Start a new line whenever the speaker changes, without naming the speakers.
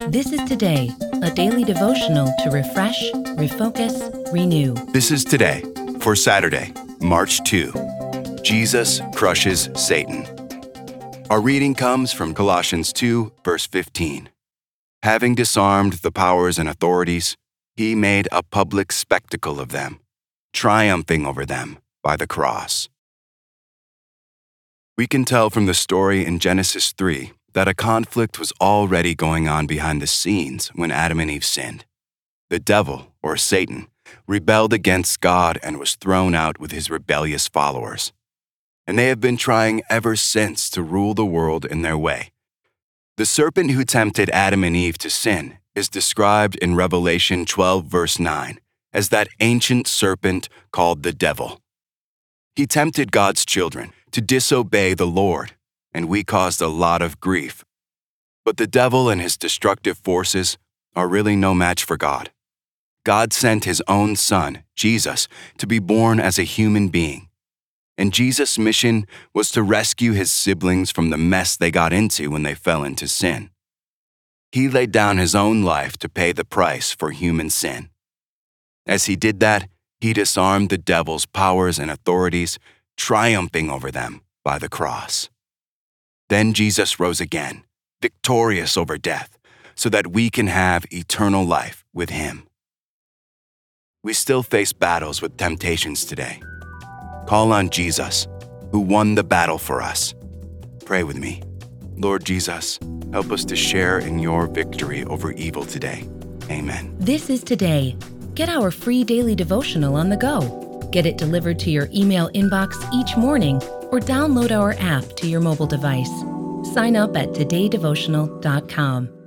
This is Today, a daily devotional to refresh, refocus, renew.
This is Today for Saturday, March 2. Jesus crushes Satan. Our reading comes from Colossians 2, verse 15. Having disarmed the powers and authorities, he made a public spectacle of them, triumphing over them by the cross. We can tell from the story in Genesis 3 that a conflict was already going on behind the scenes when Adam and Eve sinned. The devil, or Satan, rebelled against God and was thrown out with his rebellious followers. And they have been trying ever since to rule the world in their way. The serpent who tempted Adam and Eve to sin is described in Revelation 12, verse 9, as that ancient serpent called the devil. He tempted God's children to disobey the Lord, and we caused a lot of grief. But the devil and his destructive forces are really no match for God. God sent his own son, Jesus, to be born as a human being. And Jesus' mission was to rescue his siblings from the mess they got into when they fell into sin. He laid down his own life to pay the price for human sin. As he did that, he disarmed the devil's powers and authorities, triumphing over them by the cross. Then Jesus rose again, victorious over death, so that we can have eternal life with him. We still face battles with temptations today. Call on Jesus, who won the battle for us. Pray with me. Lord Jesus, help us to share in your victory over evil today. Amen.
This is Today. Get our free daily devotional on the go. Get it delivered to your email inbox each morning or download our app to your mobile device. Sign up at todaydevotional.com.